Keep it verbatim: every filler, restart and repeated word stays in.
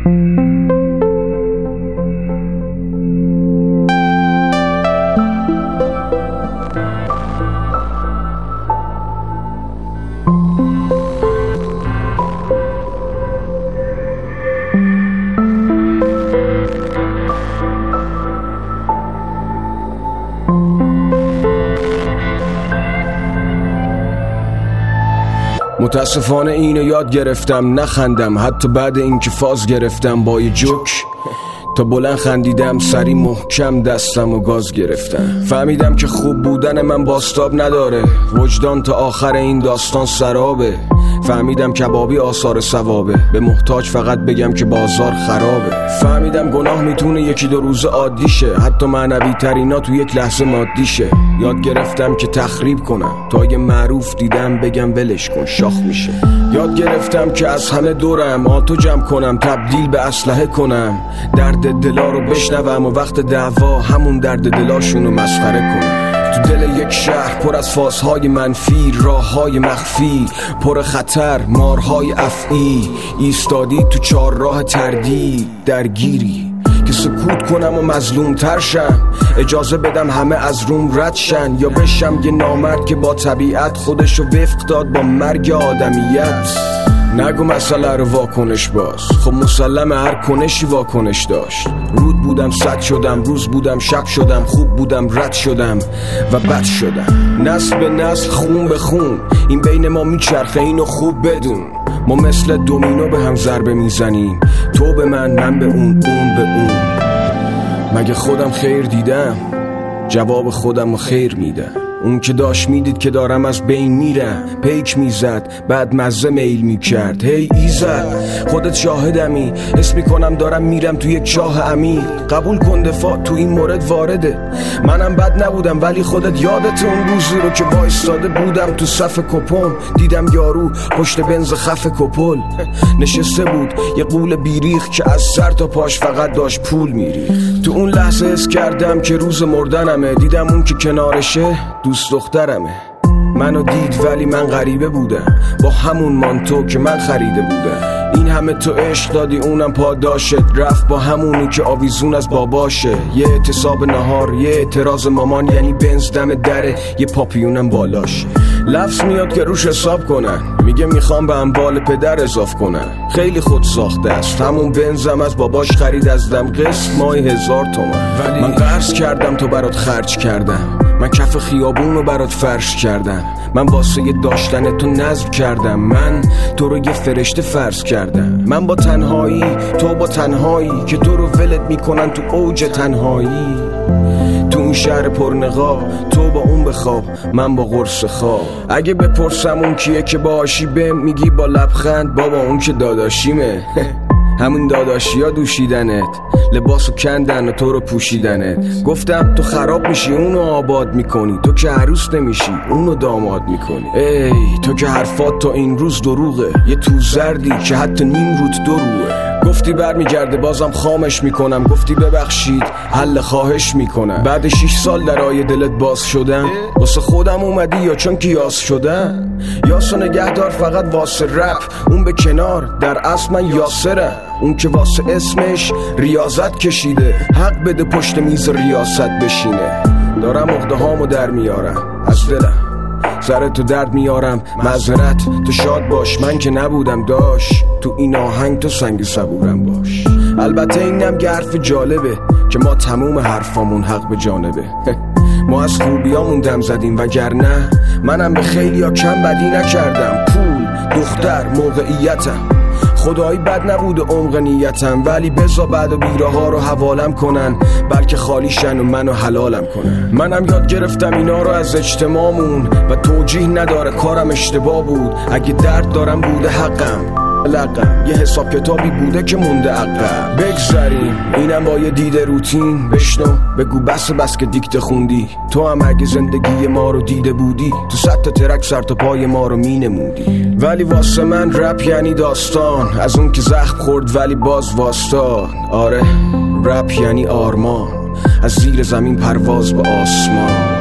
متاسفانه اینو یاد گرفتم نخندم، حتی بعد اینکه فاز گرفتم با یه جوک تا بلند خندیدم، سری محکم دستم و گاز گرفتم. فهمیدم که خوب بودن من باستاب نداره، وجدان تا آخر این داستان سرابه. فهمیدم کبابی آثار ثوابه، به محتاج فقط بگم که بازار خرابه. فهمیدم گناه میتونه یکی دو روز عادی شه، حتی معنوی ترینا تو یک لحظه مادی شه. یاد گرفتم که تخریب کنم تا یه معروف دیدم بگم ولش کن شاخ میشه. یاد گرفتم که از همه دورم آتو جمع کنم، تبدیل به اسلحه کنم، درد دلا رو بشنوم و وقت دعوا همون درد دلاشونو مسخره کنم. تو دل یک شهر پر از فازهای منفی، راههای مخفی پر خطر، مارهای افعی، ایستادی تو چار راه تردید درگیری که سکوت کنم و مظلوم تر شم، اجازه بدم همه از روم رد شن، یا بشم یه نامرد که با طبیعت خودشو وفق داد با مرگ آدمیت. نگو مسئله رو واکنش باز، خب مسلمه هر کنشی واکنش داشت. رود بودم صد شدم، روز بودم شب شدم، خوب بودم رد شدم و بد شدم. نسل به نسل خون به خون این بین ما میچرخه، اینو خوب بدون. ما مثل دومینو به هم ضربه میزنیم، تو به من من به اون اون به اون. مگه خودم خیر دیدم؟ جواب خودم رو خیر میدم. اون که داشت میدید که دارم از بین میرم، پیک میزد بعد مزه میل میکرد. هی ایزد خودت شاهدمی، حس میکنم دارم میرم تو یک چاه عمیق. قبول کن دفاع تو این مورد وارده، منم بد نبودم ولی خودت یادت اون روزی رو که وایستاده بودم تو صف کپم، دیدم یارو پشت بنز خف کپل نشسته بود یه قول بیریخ که از سر تا پاش فقط داشت پول میریخت. تو اون لحظه حس کردم که روز مردنمه، دیدم اون که کنارشه دوست دخترمه. منو دید ولی من غریبه بودم، با همون مانتو که من خریده بودم. این همه تو عشق دادی اونم پاداشت، رفت با همونی که آویزون از باباشه. یه اعتصاب نهار، یه اعتراض مامان، یعنی بنز دم دره، یه پاپیونم بالاشه. لفظ میاد که روش حساب کنن، میگه میخوام به اموال پدر اضاف کنن. خیلی خود ساخته است، همون بنزم از باباش خرید از دم، قسط ماهی هزار تومن. ولی من قرض کردم تو برات خرج کردم، من کف خیابون رو برات فرش کردم، من واسه داشتن تو نذر کردم، من تو رو یه فرشته فرض کردم. من با تنهایی تو با تنهایی که تو رو ولت میکنن تو اوج تنهایی. تو اون شهر پرنقاب تو با اون بخواب، من با قرص خواب. اگه بپرسم اون کیه که باشی بهم میگی با لبخند بابا اون که داداشیمه. همون داداشی ها دوشیدنت، لباسو کندن و تو رو پوشیدنت. گفتم تو خراب میشی اونو آباد میکنی، تو که عروس نمیشی اونو داماد میکنی. ای تو که حرفات تا این روز دروغه، یه تو زردی که حتی نیم روت دروغه. گفتی برمیگرده بازم خامش میکنم، گفتی ببخشید حل خواهش میکنم. بعد شیش سال در آیه دلت باز شدم، واسه خودم اومدی یا چون که یاس شدم؟ یاسو نگهدار فقط واسه رپ، اون به کنار در اصل من یاسرم. اون که واسه اسمش ریاضت کشیده، حق بده پشت میز ریاست بشینه. دارم عقده هامو در میارم از دلم، سر تو درد میارم معذرت، تو شاد باش من که نبودم داش، تو این آهنگ تو سنگ صبورم باش. البته اینم که حرف جالبه که ما تموم حرفامون حق به جانبه. ما از خوبیامون دم زدیم وگرنه منم به خیلی ها کم بدی نکردم. پول، دختر، موقعیتم، خدایی بد نبود عمق نیتم، ولی بزا بعد و بیره ها رو حوالم کنن، بلکه خالیشن و منو حلالم کنن. منم یاد گرفتم اینا رو از اجتماعمون و توجیه نداره کارم اشتباه بود. اگه درد دارم بوده حقم، لقم یه حساب کتابی بوده که مونده عقب. بگذاریم اینم با یه دیده روتین، بشنو بگو بس بس که دیکته خوندی. تو هم اگه زندگی ما رو دیده بودی، تو صد تا ترک سر تا پای ما رو می نمودی. ولی واسه من رپ یعنی داستان، از اون که زخم خورد ولی باز واسطان. آره رپ یعنی آرمان، از زیر زمین پرواز به آسمان.